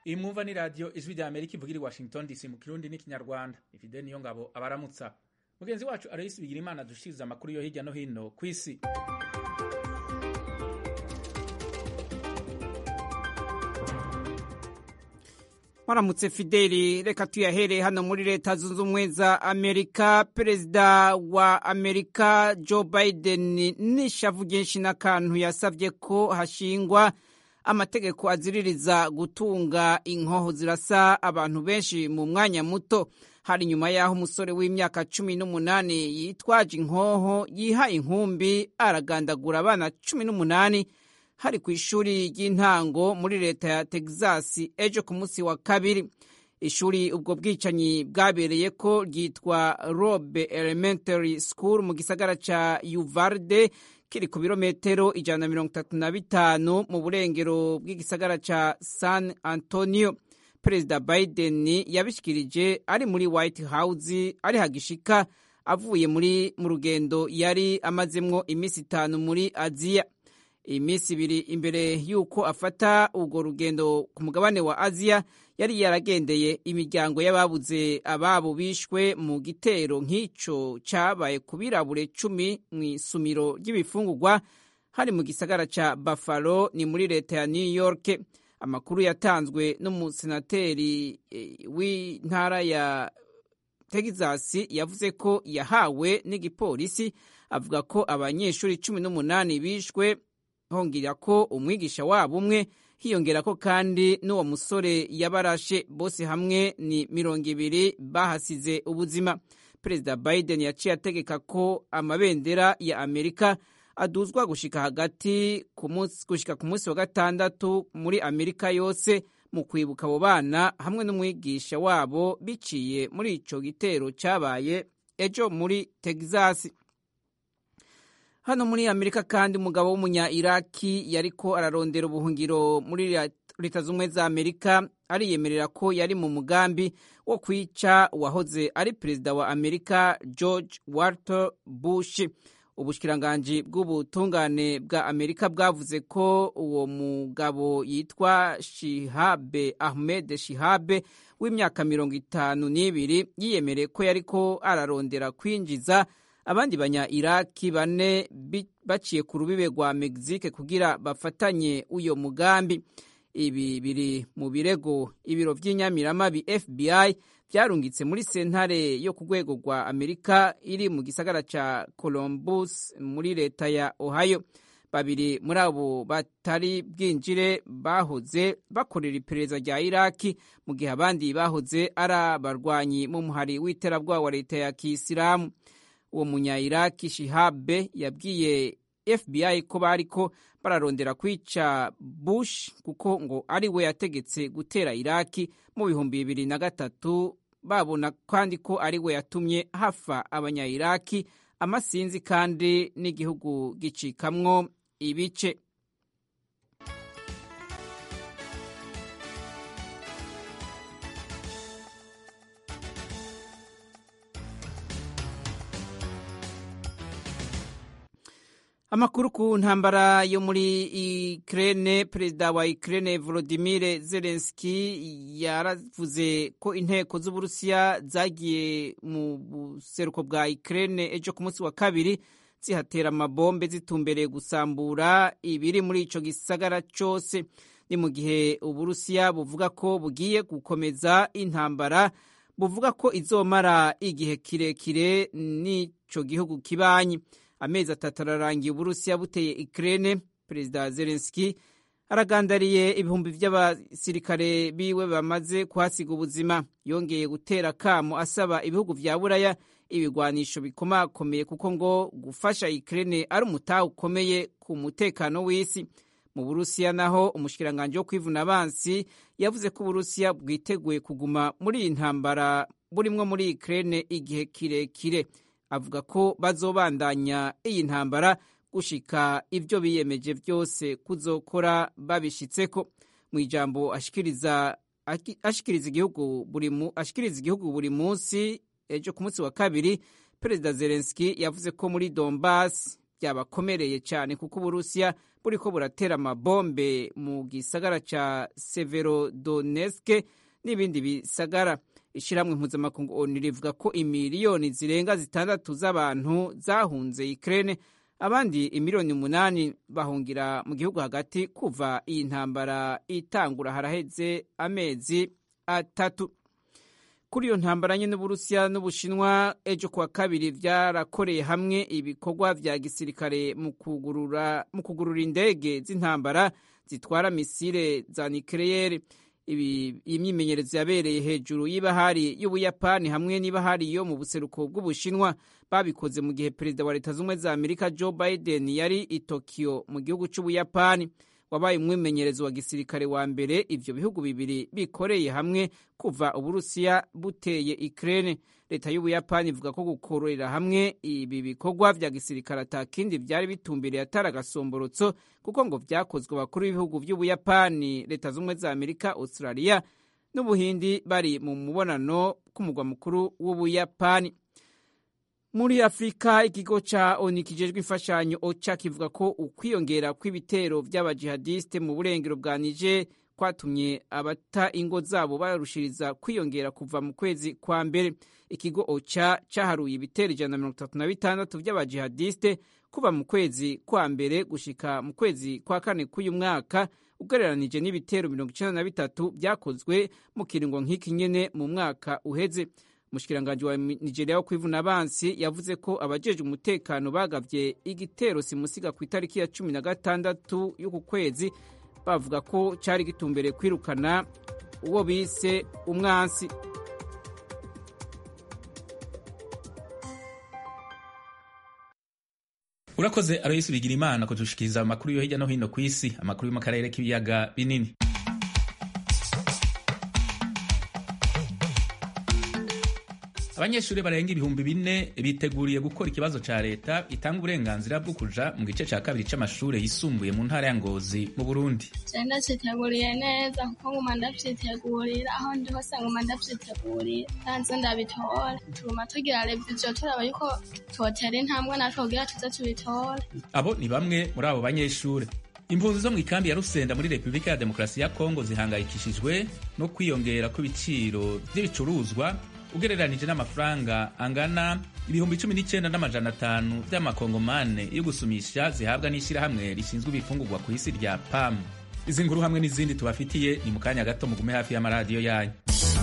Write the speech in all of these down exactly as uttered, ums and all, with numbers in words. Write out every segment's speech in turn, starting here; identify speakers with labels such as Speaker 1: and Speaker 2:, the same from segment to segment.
Speaker 1: iyi mwumva ni radiyo ijwi rya amerika ivugira i washington dc mu kirundi n'ikinyarwanda. ifide niyo ngabo abaramutsa mugenzi wacu Aloysi Bigirimana dushiriza amakuru yo hirya no hino ku isi.
Speaker 2: Maramutse Fideli, reka tuyahere hano muri leta zunze ubumwe za Amerika. Perezida wa Amerika Joe Biden n'ishavu ryinshi n'akantu yasavye ko hashingwa amategeko aziririza gutunga inkoho zirasa abantu benshi mu mwanya muto. Hari nyuma yaho umusore w'imyaka cumi n'umunani yitwaje inkoho yiha inkumbi aragandagura abana cumi n'umunani hari ku ishuri ry'intango muri leta ya Texas ejo ku munsi wa kabiri. Ishuri ubwo bwicanyi bwabereye ko ryitwa Robe Elementary School mu gisagara ca Uvalde kiri ku birometero ijana na mirongo itatu na bitanu mu burengero bw'igisagara ca San Antonio. Perezida Biden yabishikirije ari muri White House ari hagishika avuye muri mu rugendo yari amazemwo imisi itanu muri Aziya. Imisi ibiri imbere yuko afata urwo rugendo ku mugabane wa Aziya yari yaragendeye imiryango y'ababuze ababo bishwe mu gitero nk'ico cabaye ku birabure cumi mw'isumiro ry'ibifungurwa hari mu gisagara ca Buffalo ni muri leta ya New York. Amakuru yatanzwe n'umusenateri w'intara ya Texas yavuze ko yahawe n'igipolisi avuga ko abanyeshuri cumi n'umunani bishwe, hongera ko umwigisha wabo umwe, hiyongera ko kandi n'uwo musore yabarashe. Bose hamwe ni mirongo ibiri bahasize ubuzima. Perezida Biden yaciye ategeka ko amabendera ya Amerika aduzwa gushika hagati ku munsi gushika ku munsi wa gatandatu muri Amerika yose mu kwibuka abo bana hamwe n'umwigisha wabo biciye muri ico gitero cabaye ejo muri Texas. Hano muri Amerika kandi umugabo w'umunya Iraki yariko ararondera ubuhungiro muri leta z'ubumwe za Amerika ariyemerera ko yari mu mugambi wo kwica uwahoze ari perezida wa Amerika George Walter Bush. Ubushikiranganji bw'ubutungane bwa Amerika bwavuze ko uwo mugabo yitwa Shihabe Ahmed Shihabe w'imyaka mirongo itanu n'ibiri yiyemereye ko yariko ararondera kwinjiza abandi banya Iraki bane baciye ku rubibe rwa Mexique kugira bafatanye uyo mugambi. Ibi biri mu birego ibiro vy'inyamiramabi F B I vyarungitse muri sentare yo ku rwego rwa Amerika iri mu gisagara ca Columbus muri leta ya Ohio. Babiri muri abo batari bwinjire bahoze bakorera iperereza rya Iraki mu gihe abandi bahoze ari abarwanyi mu muhari w'iterabwoba wa leta ya Kisilamu. Uwo munya Iraki Shihabe yabwiye F B I ko bariko bararondera kwica Bush kuko ngo ari we yategetse gutera Iraki mu bihumbi bibiri na gatatu, babona kandi ko ari we yatumye hafa abanya Iraki amasinzi kandi n'igihugu gicikamwo ibice. Amakuru ku ntambara yo muri Ukraine. Perezida wa Ukraine Volodymyr Zelensky yaravuze ko inteko z'Uburusiya zagiye mu buseruko bwa Ukraine ejo ku munsi wa kabiri zihatera amabombe zitumbereye gusambura ibiri muri ico gisagara cose. Ni mu gihe Uburusiya buvuga ko bugiye gukomeza intambara, buvuga ko izomara igihe kirekire n'ico gihugu kibanyi. Amezi atatu ararangiye Uburusiya buteye Ukraine. Perezida Zelensky aragandariye ibihumbi vy'abasirikare biwe bamaze kuhasiga ubuzima. Yongeye gutera kamo asaba ibihugu vya Buraya ibigwanisho bikomakomeye kuko ngo gufasha Ukraine ari umutahe ukomeye ku mutekano w'isi. Mu Burusiya naho umushikiranganje wo kwivuna abansi yavuze ko Uburusiya bwiteguye kuguma muri iyi ntambara burimwo muri Ukraine igihe kirekire. Avuga ko bazobandanya iyi ntambara gushika ivyo biyemeje vyose kuzokora babishitseko. Mu ijambo ashikiriza ashikiriza igihugu buri mu ashikiriza igihugu buri munsi ejo ku munsi wa kabiri, Perezida Zelensky yavuze ko muri Donbass byabakomereye cyane kuko Uburusiya buriko buratera amabombe mu gisagara ca Severodonetsk n'ibindi bisagara. Ishiramwe mpuzamakungu ONU rivuga ko imiliyoni zirenga zitandatu z'abantu zahunze Ukraine, abandi imiliyoni umunani bahungira mu gihugu hagati kuva iyi ntambara itangura haraheze amezi atatu. Kuri iyo ntambara nyene n'Uburusiya n'Ubushinwa ejo kuwa kabiri vyarakoreye hamwe ibikorwa vya gisirikare mu kugurura mu kugurura indege z'intambara zitwara misile za nucleaire. Ibi imyimenyerezo yabereye hejuru y'ibahari y'Ubuyapani hamwe n'ibahari yo mu buseruko bw'Ubushinwa, babikoze mu gihe perezida wa Leta z'Ubumwe za Amerika Joe Biden yari i Tokyo mu gihugu c'Ubuyapani. Wabaye umwimenyerezo wa gisirikare wa mbere ivyo bihugu bibiri bikoreye hamwe kuva Uburusiya buteye Ukraine. Leta y'Ubuyapani ivuga ko gukorera hamwe ibi bikorwa vya gisirikare atakindi vyari bitumbiriye atari agasomborotso, kuko ngo vyakozwe bakuru b'ibihugu vy'Ubuyapani, Leta z'Ubumwe za Amerika, Australia n'Ubuhindi bari mu mubonano k'umugwa mukuru w'Ubuyapani. Muri Afrika, ikigo ca ONU kijejwe imfashanyo OCHA kivuga ko ukwiyongera kw'ibitero vy'abajihadiste mu burengero bwa Niger kwatumye abata ingo zabo barushiriza kwiyongera kuva mu kwezi kwa mbere. Ikigo OCHA caharuye ibitero ijana na mirongo itatu na bitandatu vy'abajihadiste kuva mu kwezi kwa mbere gushika mu kwezi kwa kane k'uyu mwaka, ugereranije n'ibitero mirongo icenda na bitatu vyakozwe mu kiringo nk'iki nyene mu mwaka uheze. Umushikiranganji wa Nigeria wo kwivuna abansi yavuze ko abajejwe umutekano bagavye igitero simusiga ku itariki ya cumi na gatandatu y'uku kwezi, bavuga ko cari gitumbereye kwirukana uwo bise umwansi.
Speaker 1: Urakoze Aloysi Bigirimana kudushikiriza amakuru yo hirya no hino kw'isi, amakuru yo mu karere k'ibiyaga binini. Abanyeshuri barenga ibihumbi bine biteguriye gukora ikibazo ca leta itanga uburenganzira bwo kuja mu gice ca kabiri c'amashure yisumbuye mu ntara ya Ngozi mu Burundi.
Speaker 3: Cyenda citeguriye neza kuko nguma ndavyitegurira aho ndi hose nguma ndavyitegurira tanze ndabitora, tuguma tugira revision turaba yuko twotera intambwe natwe kugira tuze tubitore. Abo ni bamwe muri abo banyeshure. Impunzi zo mu ikambi ya Rusenda muri Republika ya Demokarasi ya Kongo zihangayikishijwe no kwiyongera kw'ibiciro vy'ibicuruzwa ugereranije n'amafaranga angana ibihumbi cumi n'icenda n'amajana atanu vy'amakongomane yo gusumisha zihabwa n'ishirahamwe rishinzwe ibifungurwa ku isi rya P A M. Izi nkuru hamwe n'izindi tubafitiye ni mu kanya gato, mugume hafi y'amaradiyo yanyu.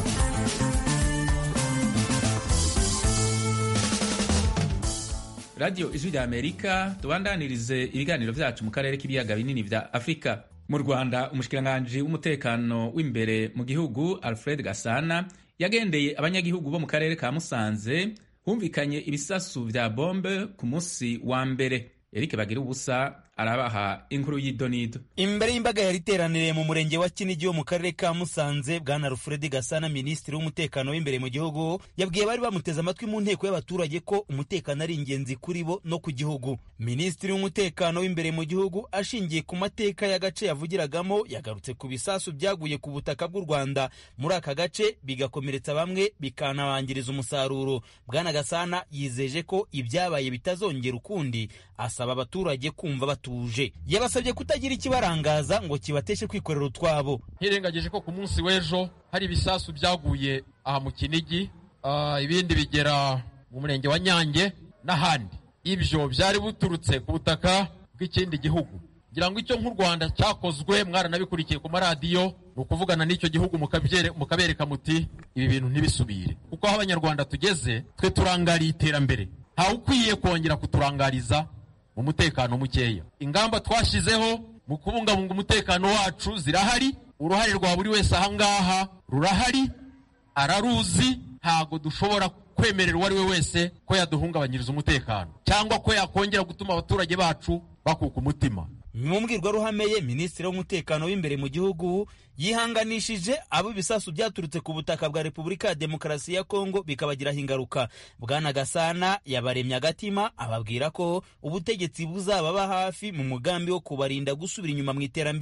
Speaker 3: Radio Ijwi rya Amerika, tubandanirize ibiganiro vyacu mu karere k'ibiyaga binini vya Afrika. Mu Rwanda, umushikiranganji w'umutekano w'imbere mu gihugu Alfred Gasana yagendeye abanyagihugu bo mu karere ka Musanze humvikanye ibisasu vya bombe ku musi wa mbere. Eric Bagira ubusa arabaha inkuru y'idonido.
Speaker 4: Imbere y'imbaga yari iteraniriye mu murenge wa Kinigi wo mu karere ka Musanze, bwana Alfred Gasana, minisitiri w'umutekano w'imbere mu gihugu, yabwiye bari bamuteze amatwi mu nteko y'abaturage ko umutekano ari ingenzi kuri bo no ku gihugu. Minisitiri w'umutekano w'imbere mu gihugu ashingiye ku mateka y'agace yavugiragamo yagarutse ku bisasu byaguye ku butaka bw'u Rwanda muri aka gace bigakomeretsa bamwe bikanabangiriza umusaruro. Bwana Gasana yizeje ko ibyabaye bitazongera ukundi, asaba abaturage kumva batuje. Yabasabye kutagira ikibarangaza ngo kibateshe kwikorera utwabo.
Speaker 5: Hirengagije ko ku munsi w'ejo hari ibisasu byaguye aha mu Kinigi, uh, ibindi bigera mu murenge wa Nyange n'ahandi. Ibyo byari buturutse ku butaka bw'ikindi gihugu. Ngira ngo icyo nk'u Rwanda cyakozwe mwaranabikurikiye ku maradiyo, ni ukuvugana n'icyo gihugu mukabereka muti ibi bintu ntibisubire. Kuko aho abanyarwanda tugeze twe turangariye iterambere, ntawe ukwiye kongera kuturangariza umutekano mukeya. Ingamba twashizeho mu kubungabunga umutekano wacu zirahari, uruhare rwa buri wese ahangaha rurahari, araruzi. Ntago dushobora kwemerera uwo ari we wese ko yaduhungabanyiriza umutekano cyangwa ko yakongera gutuma abaturage bacu bakuka umutima.
Speaker 4: Mu mbwirwaruhame ye, minisitiri w'umutekano w'imbere mu gihugu yihanganishije abo ibisasu byaturutse ku butaka bwa Repubulika ya Demokarasi ya Kongo bikabagiraho ingaruka. Bwana Gasana yabaremye agatima, ababwira ko ubutegetsi buzababa hafi mu mugambi wo kubarinda gusubira inyuma mu iterambere.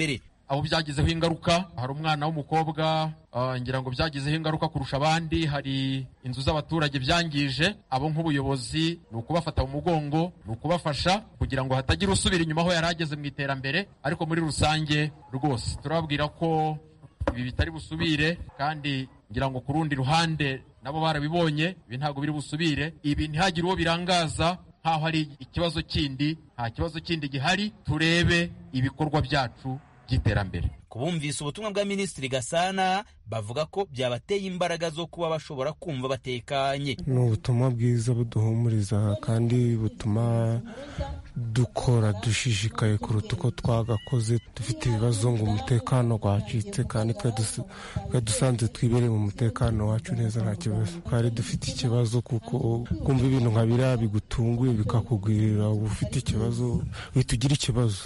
Speaker 5: abo byagizeho ingaruka. Hari umwana w'umukobwa uh, ngira ngo byagizeho ingaruka kurusha abandi. Hari inzu z'abaturage byangije. Abo nk'ubuyobozi ni ukubafata mu mugongo, ni ukubafasha kugira ngo hatagira usubira inyuma aho yari ageze mu iterambere. Ariko muri rusange rwose turababwira ko ibi bitari busubire, kandi ngira ngo ku rundi ruhande nabo barabibonye, ibi ntabwo biri busubire. Ibi ntihagire uwo birangaza nkaho hari ikibazo kindi. Nta kibazo kindi gihari. Turebe ibikorwa byacu by'iterambere.
Speaker 4: Kubumvise ubutumwa bwa Minisitiri Gasana bavuga ko byabateye imbaraga zo kuba bashobora kumva batekanye.
Speaker 6: Ni ubutumwa bwiza buduhumuriza kandi butuma dukora dushishikaye kuruta uko twagakoze dufite ibibazo ngo umutekano wacitse, kandi twe dusanze twibereye mu mutekano wacu neza nta kibazo. Kandi dufite ikibazo kuko kumva ibintu nka biriya bigutunguye bikakugwirira, uba ufite ikibazo uhita ugira ikibazo.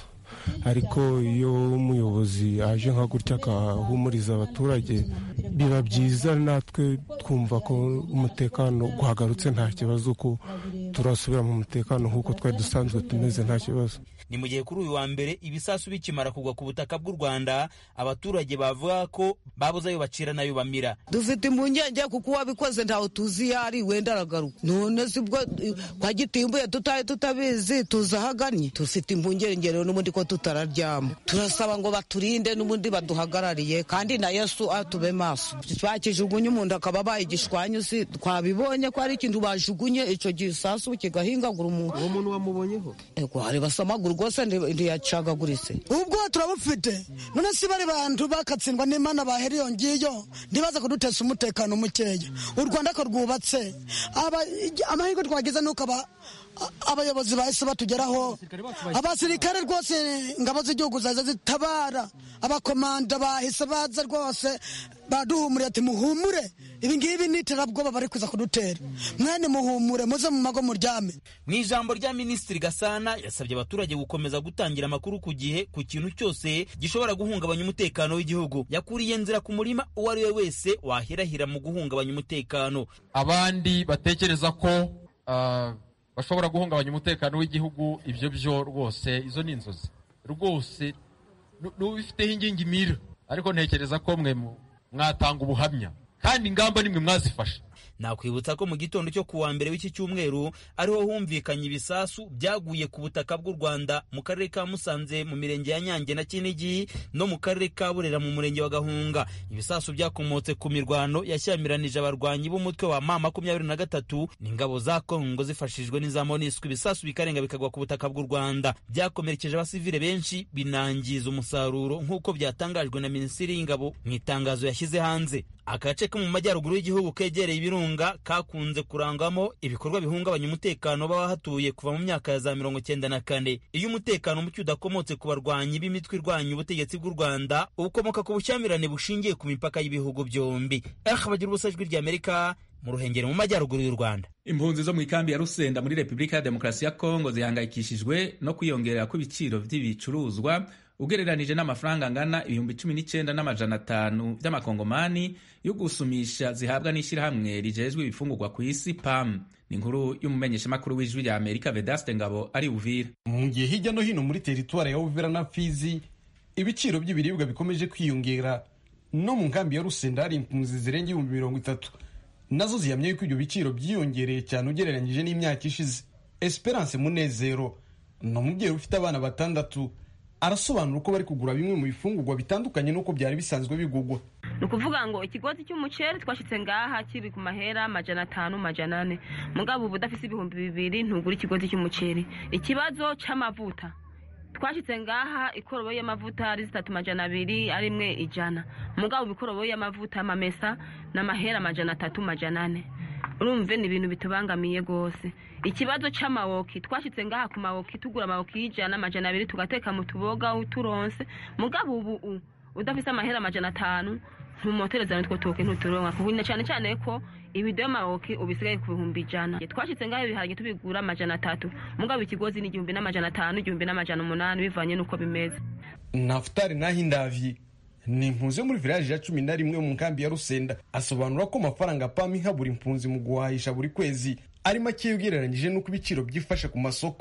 Speaker 6: Ariko iyo umuyobozi aje nka gutya akahumuriza abaturage biba byiza, natwe twumva ko umutekano guhagarutse nta kibazo, ko turasubira mu mutekano nk'uko twari dusanzwe tumeze nta kibazo.
Speaker 4: Ni mu gihe kuri uyu wa mbere ibisasu bikimara kugwa ku butaka bw'u Rwanda, abaturage bavuga ko babuze ayo bacira nayo bamira.
Speaker 7: Dufite impungenge kuko uwabikoze ntawe tuzi iyo ari, wenda aragaruka. None sibwo kwa gitimbuye tutaye tutabizi tuzahaganye. Dufite impungenge rero n'ubundi ko tutararyama. Turasaba ngo baturinde n'ubundi baduhagarariye, kandi na Yesu atube maso. Twakijugunye umuntu akaba bayigishwanyu, si twabibonye ko ari ikintu bajugunye ico gisasu kigahingagura umuntu.
Speaker 8: Uwo muntu wamubonyeho?
Speaker 7: Ego hari basamagura rwose ntiyacagaguritse.
Speaker 9: Ubwo turabufite. None si bari bantu bakatsindwa n'Imana baheri yongiyo ndibaza kudutesa umutekano mukeya. U Rwanda ko rwubatse. Aba amahirwe twagize nuko aba abayobozi bahise batugeraho. Abasirikare rwose ngabo z'igihugu zaza zitabara. Abakomanda bahise baza rwose baduhumuriye ati muhumure, ibi ngibi niterabwoba bari kuza kudutera. Mwene muhumure muze mu mago muryame.
Speaker 4: Mu ijambo rya Minisitiri Gasana yasabye abaturage gukomeza gutangira amakuru ku gihe ku kintu cyose gishobora guhungabanya umutekano w'igihugu. Yakuriye nzira ku murima uwo ari we wese wahirahira mu guhungabanya umutekano.
Speaker 5: Abandi batekereza ko uh, bashobora guhungabanya umutekano w'igihugu, ibyo byo rwose izo ni inzozi rwose n'ubifiteho ingingimira. Ariko ntekereza ko mwe mwatanga ubuhamya kandi ingamba nimwe mwazifasha.
Speaker 4: Nakwibutsa ko mu gitondo cyo kuwa mbere w'iki cyumweru ariho humvikanye ibisasu byaguye ku butaka bw'u Rwanda mu karere ka Musanze, mu mirenge ya Nyange na Kinigi, no mu karere ka Burera mu murenge wa Gahunga. Ibisasu byakomotse ku mirwano yashyamiranyije abarwanyi b'umutwe wa M makumyabiri na gatatu n'ingabo za Kongo zifashijwe n'iza MONUSCO. Ibisasu bikarenga bikagwa ku butaka bw'u Rwanda, byakomerekeje abasivile benshi, binangiza umusaruro nk'uko byatangajwe na Minisitiri y'Ingabo mu itangazo yashyize hanze. Agace ko mu majyaruguru y'igihugu kegereye ibirunga kakunze kurangwamo ibikorwa bihungabanya umutekano b'abahatuye kuva mu myaka ya za mirongo cyenda na kane. Iyo umutekano muke udakomotse ku barwanyi b'imitwe irwanya ubutegetsi bw'u Rwanda, ukomoka ku bushyamirane bushingiye ku mipaka y'ibihugu byombi. Eh bagira ubusajwi ry'Amerika mu Ruhengeri mu majyaruguru y'u Rwanda.
Speaker 1: Impunzi zo mu ikambi ya Rusenda muri Repubulika ya Demokarasi ya Kongo zihangayikishijwe no kwiyongera kw'ibiciro by'ibicuruzwa ugereranije n'amafaranga angana ibihumbi cumi n'icyenda n'amajana atanu by'amakongomani yo gusumisha zihabwa n'ishyirahamwe rijejwe ibifungurwa ku isi P A M. Ni inkuru y'umumenyeshamakuru w'ijwi rya Amerika Vedaste Ngabo ari Uvira.
Speaker 8: Mu gihe hirya no hino muri teritwari ya Uvira na Fizi ibiciro by'ibiribwa bikomeje kwiyongera, no mu nkambi ya Rusenda hari impunzi zirenga ibihumbi mirongo itatu nazo zihamye yuko ibyo biciro byiyongereye cyane ugereranyije n'imyaka ishize. Esperance Munezero ni umubyeyi ufite abana batandatu, arasobanura uko bari kugura bimwe mu bifungurwa bitandukanye nuko byari bisanzwe bigugwa.
Speaker 10: Ni ukuvuga ngo ikigozi cy'umuceri twashitse ngaha kiri ku mahera amajana atanu amajana ane, mugabo ubu udafise ibihumbi bibiri ntugura ikigozi cy'umuceri. Ikibazo c'amavuta twashitse ngaha ikorobo y'amavuta ari zitatu majana abiri ari imwe ijana, mugabo ikorobo y'amavuta amamesa n'amahera amajana atatu majana ane. Urumve ni ibintu bitubangamiye gose. Ikibazo c'amawoki twashitse ngaha ku mawoki tugura amawoki y'ijana amajana abiri tugateka mu tuboga uturonse, mugabo ubu udafise amahera amajana atanu ntumutereza nitwo toke ntuturonka kuhina cyane cyane ko ibido y'amawoki ubisigaye ku bihumbi ijana. Twashitse ngaha ibiharage tubigura amajana atatu, mugabo ikigozi ni igihumbi n'amajana atanu igihumbi n'amajana umunani bivanye nuko bimeze.
Speaker 8: Naftari Nahindavyi ni impunzi yo muri village ya cumi na rimwe mu nkambi ya Rusenda, asobanura ko amafaranga P A M iha buri impunzi mu guhahisha buri kwezi ari make ugereranyije nuko ibiciro byifashe ku masoko.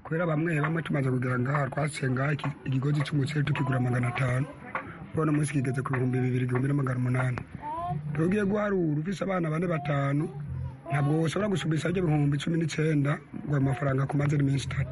Speaker 11: kubera bamwe bamwe tumaze kugera ngaha twasenga ikigozi cy'umuceri tukigura magana atanu ubona munsi kigeze ku bihumbi bibiri igihumbi n'amagana umunani tugiye guharura ufise abana bane batanu ntabwo ushobora gusubisa ibyo bihumbi cumi n'icyenda ngo amafaranga kumaze iminsi itatu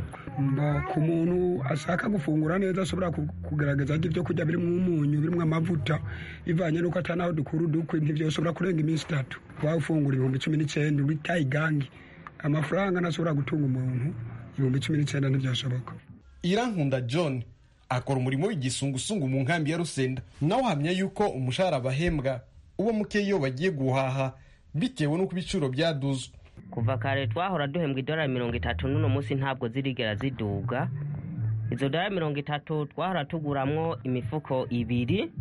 Speaker 11: ku muntu ashaka gufungura neza ashobora kugerageza ibyo kurya birimo umunyu birimo amavuta bivanye n'uko atanaho dukura udukwi ntibyashobora kurenga iminsi itatu waba ufungura ibihumbi cumi n'icyenda uri tayigangi amafaranga ntashobora gutunga umuntu ibihumbi cumi n'icyenda ntibyashoboka.
Speaker 8: Irankunda John akora umurimo w'igisungusungu mu nkambi ya Rusenda nawe ahamya yuko umushahara bahembwa uba muke iyo bagiye guhaha bitewe n'uko ibiciro byaduzwe.
Speaker 12: Kuva kare twahora duhembwa idolari mirongo itatu n'uno munsi ntabwo zirigera ziduga. Izo dolari mirongo itatu twahora tuguramwo imifuko ibiri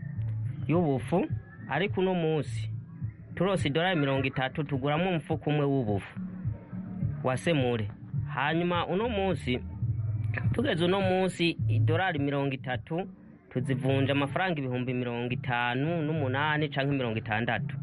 Speaker 12: y'ubufu, ariko uno munsi turose idolari mirongo itatu tuguramwo umufuko umwe w'ubufu wa semure. Hanyuma uno munsi tugeze uno munsi idolari mirongo itatu tuzivunja amafaranga ibihumbi mirongo itanu n'umunani canke mirongo itandatu.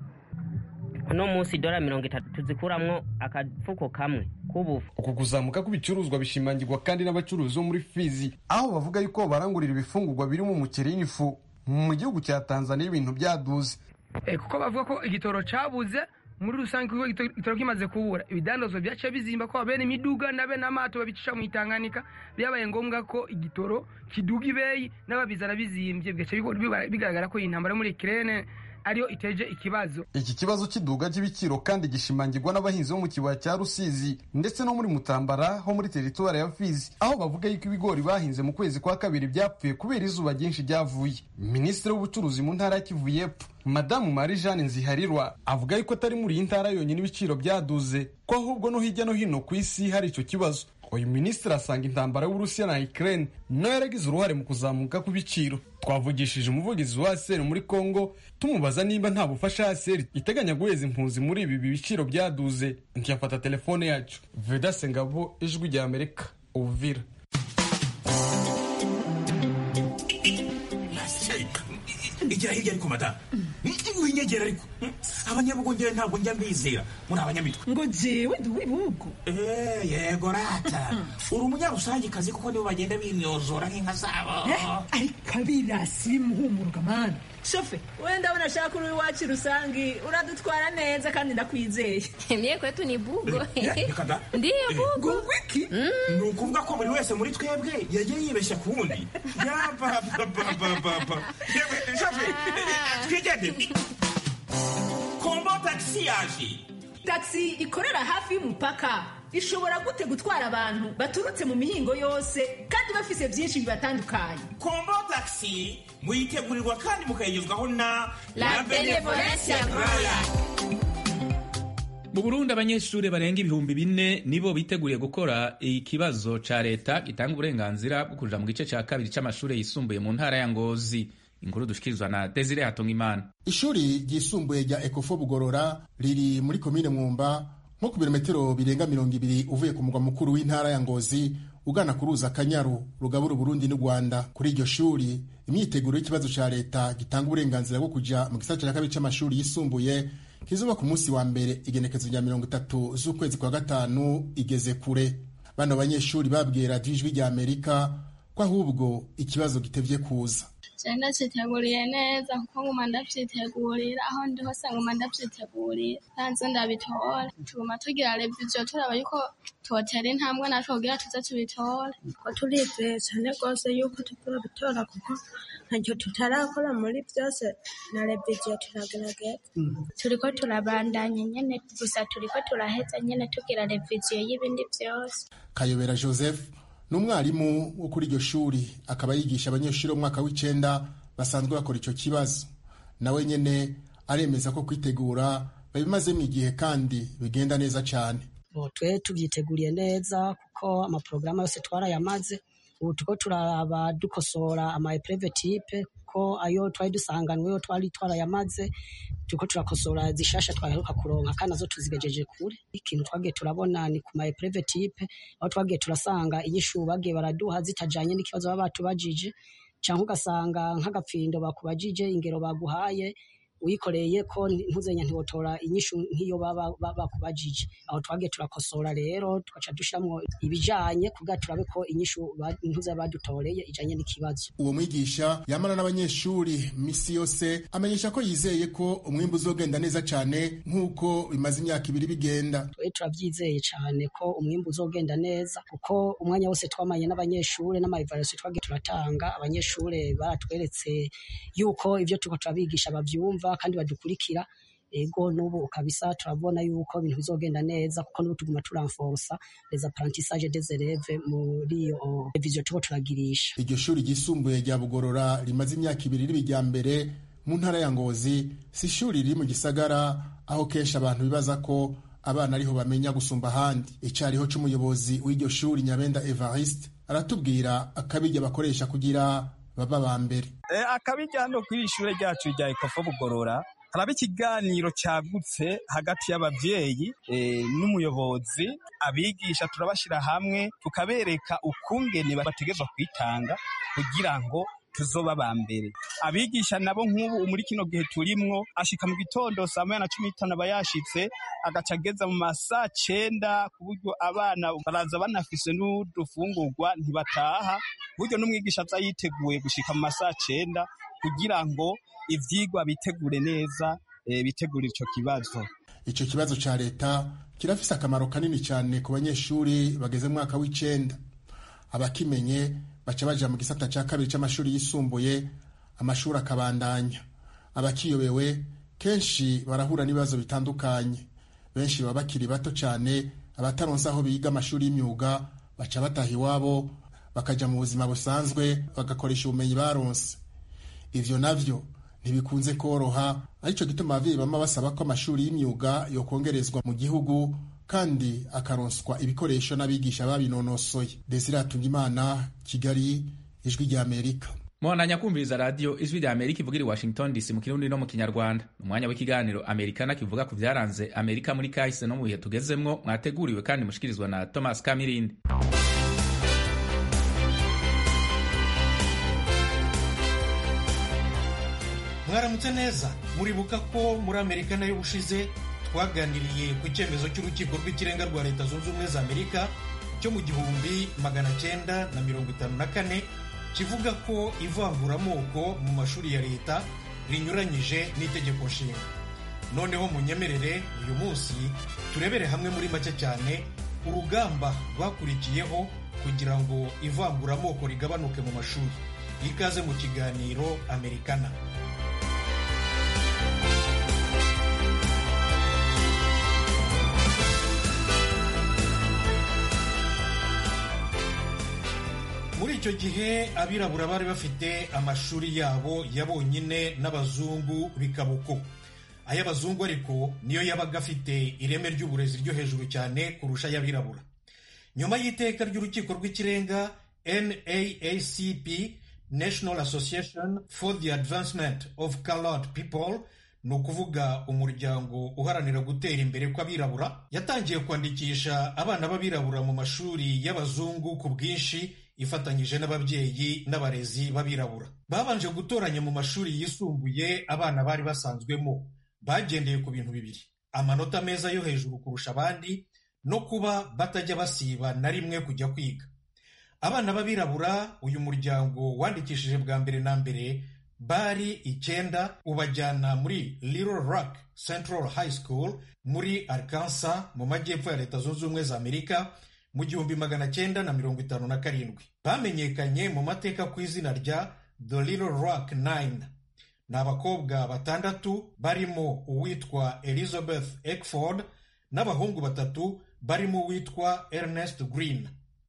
Speaker 12: Uno munsi idolari mirongo itatu tuzikuramwo akafuko kamwe kubufu.
Speaker 8: Uku kuzamuka kubicuruzwa bishimangirwa kandi n'abacuruzi bo muri Fizi aho bavuga yuko barangurira ibifungurwa birimo umuceri n'ifu mu gihugu cya Tanzania ibintu byaduze.
Speaker 13: Eh kuko bavuga ko igitoro cabuze muri rusange kuko igitoro kimaze kubura ibidandazwa byaca bizimba ko abene imiduga nabe n'amato babicisha mu Itanganika byabaye ngombwa ko igitoro kiduga ibeyi n'ababizana bizimbye bigaca bigaragara ko intambara muri Ukraine ariyo iteje ikibazo.
Speaker 8: Iki kibazo kiduga cy'ibiciro kandi gishimangirwa n'abahinzi bo mu kibaya cya Rusizi ndetse no muri Mutambara ho muri teritwari ya Fizi aho bavuga yuko ibigori bahinze mu kwezi kwa kabiri byapfuye kubera izuba ryinshi ryavuye. Minisitiri w'ubucuruzi mu ntara ya Kivu y'Epfo Madamu Marie Jeanne Nziharirwa avuga yuko atari muri iyi ntara yonyine ibiciro byaduze ko ahubwo no hirya no hino ku isi hari icyo kibazo. Uyu minisitiri asanga intambara y'Uburusiya na Ukraine nayo yaragize uruhare mu kuzamuka kw'ibiciro. Twavugishije umuvugizi wa A S E R muri Kongo tumubaza niba nta bufasha A S E R iteganya guheza impunzi muri ibi biciro byaduze. Ntiyafata telefone yacu. Veda Sengabo, Ijwi rya Amerika, Uvira.
Speaker 14: Igira hirya ariko mada winyegera ariko abanyabugongera ntabwo njya mbizera muri abanyamitwe
Speaker 15: ngo jewe ndi wibugo
Speaker 14: eh yego rata uri umunyarusangi kazi kuko nibo bagenda bimyozora nk'inka zabo
Speaker 15: ariko abirasi muhumuruka man shofe wenda ndabona shaka uri wacu rusangi uradutwara neza kandi ndakwizeye
Speaker 16: mye kwetu ni bugo
Speaker 14: ndiye
Speaker 16: bugo
Speaker 14: wiki ni ukuvuga ko buri wese muri twebwe yagiye yibeshya ku wundi yapapapapapa shofe twigende kombo taxi yaje
Speaker 15: taxi ikorera hafi y'umupaka ishobora gute gutwara abantu baturutse mu mihingo yose kandi bafise byinshi bibatandukanye.
Speaker 14: Kombo taxi muyitegurirwa kandi mukayigezwaho na
Speaker 16: La Benevolencia Royal.
Speaker 1: Mu Burundi abanyeshuri barenga ibihumbi bine nibo biteguriye gukora ikibazo ca leta gitanga uburenganzira bwo kuja mu gice ca kabiri c'amashure yisumbuye mu ntara ya Ngozi. Inkuru dushikirizwa na Desire Hatungimana.
Speaker 17: Ishuri ryisumbuye rya Ecofo Bugorora riri muri komine Mwumba nko ku birometero birenga mirongo ibiri uvuye ku mugwa mukuru w'intara ya Ngozi ugana ku ruzi Akanyaru rugabura Burundi n'u Rwanda. Kuri iryo shuri imyiteguro y'ikibazo ca leta gitanga uburenganzira bwo kuja mu gisata ca kabiri c'amashuri yisumbuye kizoba ku munsi wa mbere igenekezo rya mirongo itatu z'ukwezi kwa gatanu igeze kure. Bano banyeshuri babwiye radiyo Ijwi rya Amerika ko ahubwo ikibazo gitevye kuza.
Speaker 3: Jenda citeguriye neza kuko nguma ndavyitegurira aho ndi hose nguma ndavyitegurira kandi ndabitora tuguma tugira revision turaba yuko twotera intambwe natwe kugira tuze tubitore
Speaker 18: ko turizeye cyane rwose yuko tukora bitora kuko ntacyo tutarakora muri byose na revision turagerageza turiko turabandanya nyene gusa turiko turaheza nyene tugira revision y'ibindi byose.
Speaker 17: Kayobera Joseph n'umwarimu wo kuri iryo shuri akaba yigisha abanyeshuri mu mwaka w'icenda basanzwe bakora ico kibazo. Nawe nyene aremeza ko kwitegura babimazemo igihe kandi bigenda neza cyane.
Speaker 19: Twe tubyiteguriye neza kuko amaprograma yose twarayamaze. Ubu tuko turaba dukosora ama private type ko ayo twari dusanganwe yo twari twarayamaze tuko turakosora zishasha twaheruka kuronka kandi nazo tuzigejeje kure. Ikintu twagiye turabona ni ku ma private type aho twagiye turasanga inyishu bagiye baraduha zitajanye n'ikibazo baba batubajije cyangwa ugasanga nk'agapfindo bakubajije ingero baguhaye uyikoreye ko ntuzenya ntiwotora inyishu nk'iyo baba bakubajije. Aho twagiye turakosora rero tugaca dushiramwo ibijanye kugira turabe ko inyishu ntuze badutoreye ijanye n'ikibazo.
Speaker 17: Uwo mwigisha yamana n'abanyeshuri misi yose amenyesha ko yizeye ko umwimbu uzogenda neza cane nk'uko bimaze imyaka ibiri bigenda.
Speaker 19: Twe turavyizeye cane ko umwimbu uzogenda neza kuko umwanya wose twamanye n'abanyeshuri n'ama-evaluation twagiye turatanga, abanyeshuri baratweretse yuko ivyo tuko turabigisha bavyumva kandi badukurikira. Ego nubu kabisa turabona yuko ibintu bizogenda neza kuko nubu tuguma turanforsa les apprentissages des élèves muri iyo revision tuko turagirisha.
Speaker 17: Iryo shuri ryisumbuye rya Bugorora rimaze imyaka ibiri ribi rya mbere mu ntara ya Ngozi, si ishuri riri mu gisagara aho kenshi abantu bibaza ko abana ariho bamenya gusumba ahandi. Icariho c'umuyobozi w'iryo shuri Nyabenda Evariste aratubwira akabirya bakoresha kugira baba ba mbere.
Speaker 20: E, akabirya hano kuri ishure ryacu rya Ecofo Bugorora haraba ikiganiro cyagutse hagati y'abavyeyi e, n'umuyobozi. Abigisha turabashira hamwe tukabereka ukungene bategezwa kwitanga kugira ngo tuzoba ba mbere. Abigisha nabo nk'ubu muri kino gihe turimwo ashika mu gitondo saa moya na cumi n'itanu aba yashitse agaca ageza mu masaa cenda ku buryo abana baraza banafise n'udufungurwa ntibataha, buryo n'umwigisha aza yiteguye gushika mu masaa cenda kugira ngo ivyigwa bitegure neza, e, bitegure ico kibazo.
Speaker 17: Ico kibazo ca leta kirafise akamaro kanini cyane ku banyeshuri bageze mu mwaka w'icenda. Abakimenye baca baja mu gisata ca kabiri c'amashuri yisumbuye, amashuri akabandanya. Abakiyobewe kenshi barahura n'ibibazo bitandukanye. Benshi baba bakiri bato cyane, abataronse aho biga amashuri y'imyuga baca bataha iwabo bakaja mu buzima busanzwe bagakoresha ubumenyi baronse. Ivyo navyo ntibikunze koroha, arico gituma abavyeyi bama basaba ko amashuri y'imyuga yokongerezwa mu gihugu kandi akaronswa ibikoresho n'abigisha babinonosoye. Desire Atungimana, Kigali, Ijwi rya Amerika.
Speaker 1: Mwana kumviriza radio Ijwi rya Amerika ivugira i Washington D C mu Kirundi no mu Kinyarwanda. Umwanya w'ikiganiro Amerikana kivuga ku vyaranze Amerika muri kahise no mu bihe tugezemwo, mwateguriwe kandi mushikirizwa na Thomas Kamirindi.
Speaker 21: Mwaramutse neza. Muribuka ko muri Amerika nayo bushize twaganiriye ku cyemezo cy'urukiko rw'ikirenga rwa Leta Zunze Ubumwe za Amerika cyo mu gihumbi magana cyenda na mirongo itanu na kane kivuga ko ivanguramoko mu mashuri ya leta rinyuranyije n'itegeko nshinga. Noneho munyemerere uyu munsi turebere hamwe muri make cyane urugamba rwakurikiyeho kugira ngo ivanguramoko rigabanuke mu mashuri. Ikaze mu kiganiro Amerikana. Muri icyo gihe abirabura bari bafite amashuri yabo ya bonyine n'abazungu bikabuko. Ay'abazungu ariko niyo yabaga afite ireme ry'uburezi ryo hejuru cyane kurusha ay'abirabura. Nyuma y'iteka ry'urukiko rw'ikirenga N A A C P, National Association for the Advancement of Colored People, ni ukuvuga umuryango uharanira gutera imbere kw'abirabura, yatangiye kwandikisha abana b'abirabura mu mashuri y'abazungu ku bwinshi ifatanyije n'ababyeyi n'abarezi b'abirabura. Babanje gutoranya mu mashuri yisumbuye abana bari basanzwemo. Bagendeye ku bintu bibiri: amanota meza yo hejuru kurusha abandi no kuba batajya basiba na rimwe kujya kwiga. Abana b'abirabura uyu muryango wandikishije bwa mbere na mbere bari icyenda, ubajyana muri Little Rock Central High School muri Arkansas mu majyepfo ya Leta Zunze Ubumwe za Amerika mu gihumbi magana cyenda na mirongo itanu na karindwi. Bamenyekanye mu mateka ku izina rya The Little Rock Nine. Ni abakobwa batandatu barimo uwitwa Elizabeth Eckford n'abahungu batatu barimo uwitwa Ernest Green.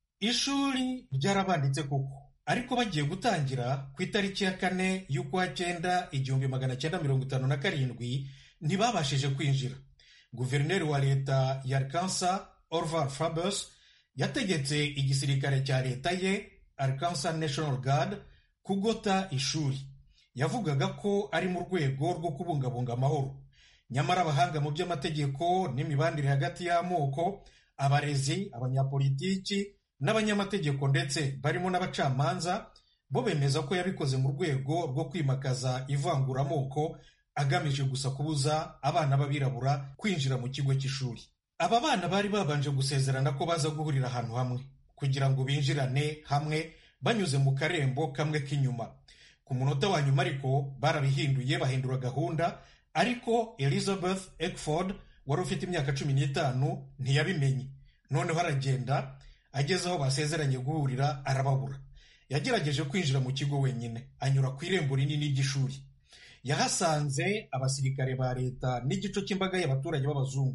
Speaker 21: Ishuri ryarabanditse koko, ariko bagiye gutangira ku itariki ya kane y'ukwa cyenda igihumbi magana cyenda mirongo itanu na karindwi ntibabashije kwinjira. Guverineri wa leta ya Arkansas Orval Faubus yategetse igisirikare cya leta ye Arkansas National Guard kugota ishuri. Yavugaga ko ari mu rwego rwo kubungabunga amahoro. Nyamara abahanga mu by'amategeko n'imibanire hagati y'amoko, abarezi, abanyapolitiki n'abanyamategeko ndetse barimo n'abacamanza bo bemeza ko yabikoze mu rwego rwo kwimakaza ivanguramoko agamije gusa kubuza abana b'abirabura kwinjira mu kigo cy'ishuri. Aba bana bari babanje gusezerana ko baza guhurira ahantu hamwe kugira ngo binjirane hamwe banyuze mu karembo kamwe k'inyuma. Ku munota wa nyuma ariko barabihinduye, bahindura gahunda, ariko Elizabeth Eckford wari ufite imyaka cumi n'itanu ntiyabimenye. Noneho aragenda, ageze aho basezeranye guhurira arababura. Yagerageje kwinjira mu kigo wenyine, anyura ku irembo rinini ry'ishuri. Yahasanze abasirikare ba leta n'igice cy'imbaga y'abaturage b'abazungu.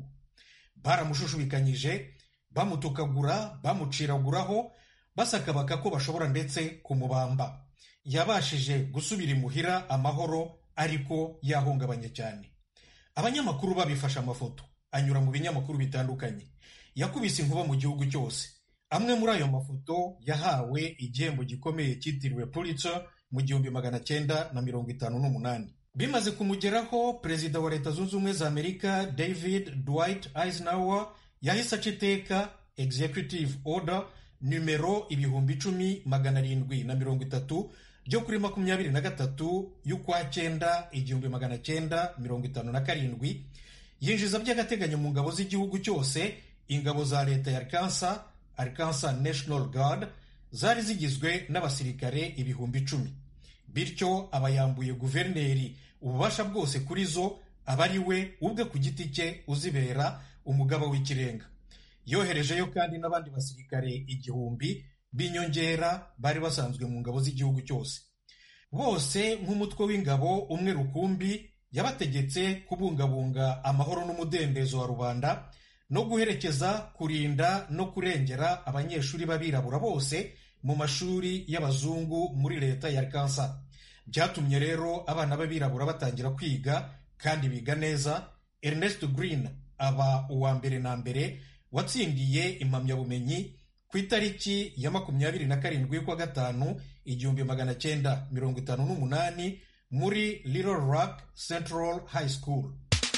Speaker 21: Baramushushubikanyije, bamutukagura, bamuciraguraho, basakabaka ko bashobora ndetse kumubamba. Yabashije gusubira imuhira amahoro, ariko yahungabanye cyane. Abanyamakuru babifashe amafoto, anyura mu binyamakuru bitandukanye. Yakubise inkuba mu gihugu cyose. Amwe muri ayo mafoto yahawe igihembo gikomeye cyitiriwe Pulitzer mu gihumbi magana cyenda na mirongo itanu n'umunani. Bimaze kumugeraho, perezida wa Leta Zunze Ubumwe za Amerika David Dwight Eisenhower yahise aca iteka Executive Order numero ibihumbi icumi magana arindwi na mirongo itatu ryo kuri makumyabiri na gatatu y'ukwa cyenda igihumbi magana cyenda mirongo itanu na karindwi, yinjiza by'agateganyo mu ngabo z'igihugu cyose ingabo za leta ya Arkansas, Arkansas National Guard, zari zigizwe n'abasirikare ibihumbi icumi. Bityo aba yambuye guverineri ububasha bwose kuri zo, aba ari we ubwe ku giti cye uzibera umugaba w'ikirenga. Yoherejeyo kandi n'abandi basirikare igihumbi b'inyongera bari basanzwe mu ngabo z'igihugu cyose. Bose nk'umutwe w'ingabo umwe rukumbi, yabategetse kubungabunga amahoro n'umudendezo wa rubanda no guherekeza, kurinda no kurengera abanyeshuri b'abirabura bose mu mashuri y'abazungu muri leta ya Arkansas. Byatumye rero abana b'abirabura batangira kwiga kandi biga neza. Ernest Green aba uwa mbere na mbere watsindiye impamyabumenyi ku itariki ya makumyabiri na karindwi y'ukwa gatanu igihumbi magana cyenda mirongo itanu n'umunani muri Little Rock Central High School.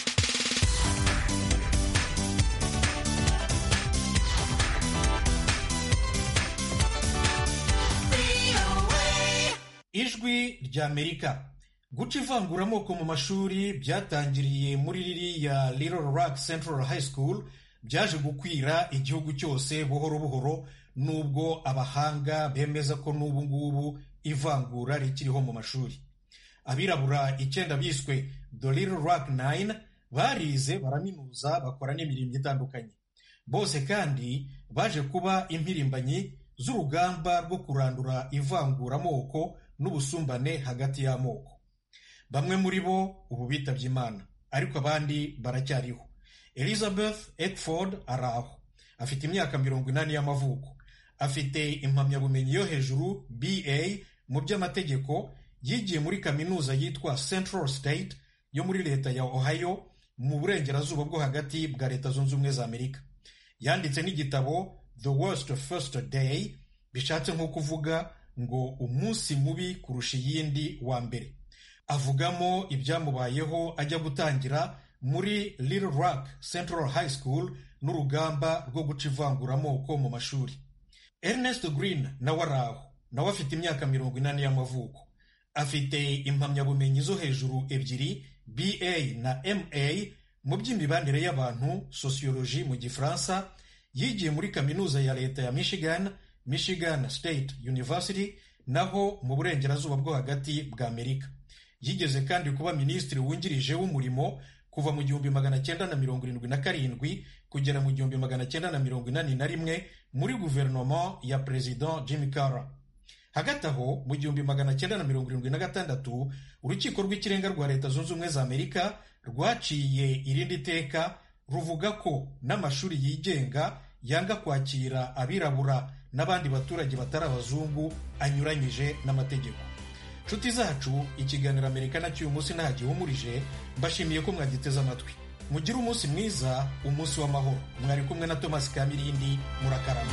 Speaker 21: Ijwi ry'Amerika. Guca ivanguramoko mu mashuri byatangiriye muri ririya Little Rock Central High School, byaje gukwira igihugu cyose buhoro buhoro, nubwo abahanga bemeza ko n'ubu ngubu ivangura rikiriho mu mashuri. Abirabura icyenda biswe The Little Rock Nine barize, baraminuza, bakora n'imirimo itandukanye. Bose kandi baje kuba impirimbanyi z'urugamba rwo kurandura ivanguramoko n'ubusumbane hagati y'amoko. Bamwe muri bo ubu bitabye Imana, ariko abandi baracyariho. Elizabeth Eckford araho, afite imyaka mirongo inani y'amavuko, afite impamyabumenyi yo hejuru B A mu by'amategeko, yigiye muri kaminuza yitwa Central State yo muri leta ya Ohio mu burengerazuba bwo hagati bwa Leta Zunze Ubumwe za Amerika. Yanditse n'igitabo The Worst First Day, bishatse nko kuvuga ngo umunsi mubi kurusha iyindi wa mbere. Avugamo ibyamubayeho ajya gutangira muri Little Rock Central High School n'urugamba rwo guca ivanguramoko mu mashuri. Ernest Green nawe araho, nawe afite imyaka mirongo inani y'amavuko, afite impamyabumenyi zo hejuru ebyiri B A na M A mu by'imibanire y'abantu, sociology mu gifaransa. Yigiye muri kaminuza ya leta ya Michigan, Michigan State University, naho mu burengerazuba bwo hagati bwa Amerika. Yigeze kandi kuba minisitiri wungirije w'umurimo kuva mu gihumbi magana cyenda na mirongo irindwi na karindwi kugera mu gihumbi magana cyenda na mirongo inani na rimwe muri guverinoma ya President Jimmy Carter. Hagati aho mu gihumbi magana cyenda na mirongo irindwi na gatandatu urukiko rw'ikirenga rwa Leta Zunze Ubumwe za Amerika rwaciye irindi teka ruvuga ko n'amashuri yigenga yanga kwakira abirabura n'abandi baturage batari abazungu anyuranyije n'amategeko. Nshuti zacu, ikiganiro Amerika na cy'uyu munsi nta gihumurije. Mbashimiye ko mwagiteze amatwi. Mugire umunsi mwiza, umunsi w'amahoro. Mwari kumwe na Thomas Kamirindi, murakarama.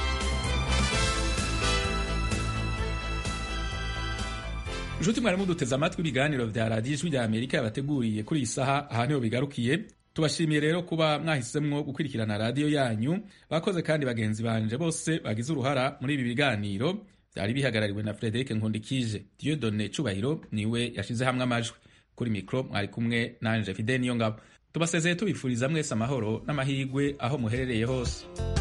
Speaker 1: Nshuti mwari muduteze amatwi ibiganiro vya radiyo Ijwi rya Amerika yabateguriye kuri iyi saha, aha niho bigarukiye. Tubashimiye rero kuba mwahisemwo gukurikirana radiyo yanyu. Bakoze kandi bagenzi banje bose bagize uruhara muri ibi biganiro, byari bihagarariwe na Frederic Nkundikije. Dieudonné Cubahiro niwe yashize hamwe amajwi. kuri mikro mwari kumwe nanje Fidel Niyongabo. Tubasezeye tubifuriza mwese amahoro n'amahirwe aho muherereye hose.